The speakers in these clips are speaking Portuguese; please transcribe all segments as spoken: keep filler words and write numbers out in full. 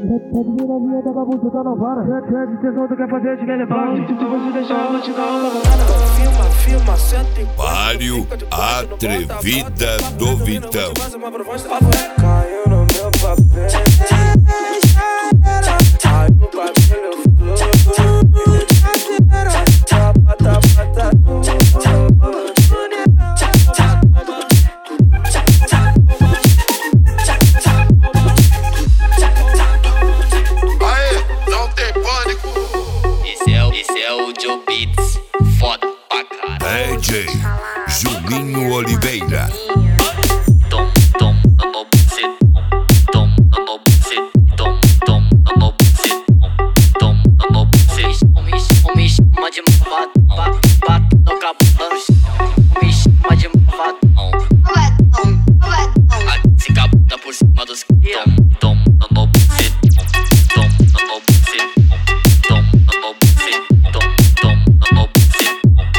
novinha da bagunça, tá na vara. Cheia de tesão, tu quer fazer, te quer levar. Se você deixar, eu vou te dar uma balada. Filma, filma, senta e Mário Atrevida do Vitão. Caiu no meu papel. Ai, o papel eu flow. Tapa, tapa, tapa. D J Juninho Oliveira. Tom, tom, no bucet, tom, no bucet, tom, tom, no bucet, tom, no bucet. Me chama de malvado, bato no capão no chão. Me chama de malvado, se capota por cima dos tom, tom, no bucet, tom, no bucet, tom, no bucet, tom, tom, no bucet.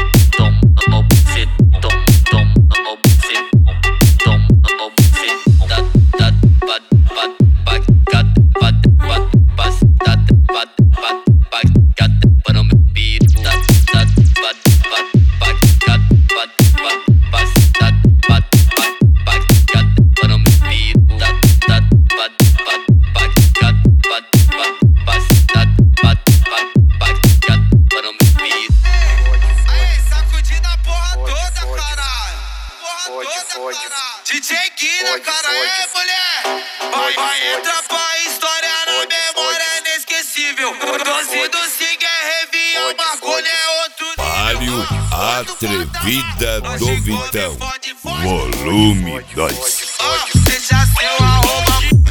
D J Guina, cara, é mulher. Vai, vai entrar pra história na memória inesquecível. Doze do Sig é Revião, bagulho é outro. Mário Atrevida do Vitão. Volume dois. Deixa seu arroba.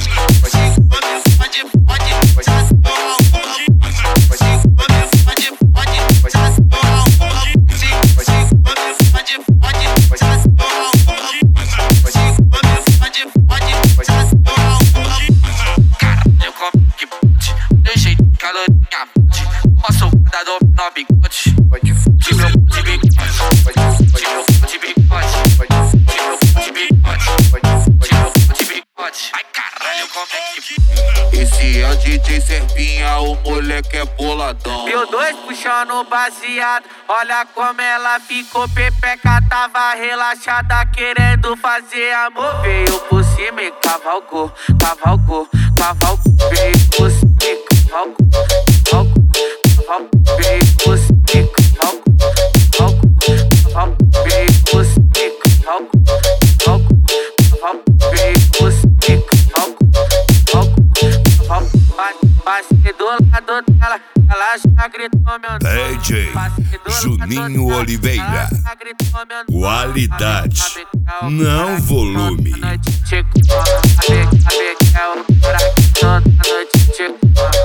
Esse é o D J Serpinha, o moleque é boladão. Meu dois puxando baseado, olha como ela ficou pepeca. Tava relaxada querendo fazer amor. Veio por cima e cavalgou, cavalgou, cavalgou. Veio por cima e cavalgou, cavalgou, cavalgou. Veio por cima e cavalgou, cavalgou, cavalgou. Veio por cima e cavalgou, cavalgou, cavalgou. Veio por cima e cavalgou, cavalgou. Passei do lado dela, ela já gritou meu nome. D J Juninho Oliveira. Qualidade, não volume. Toda noite,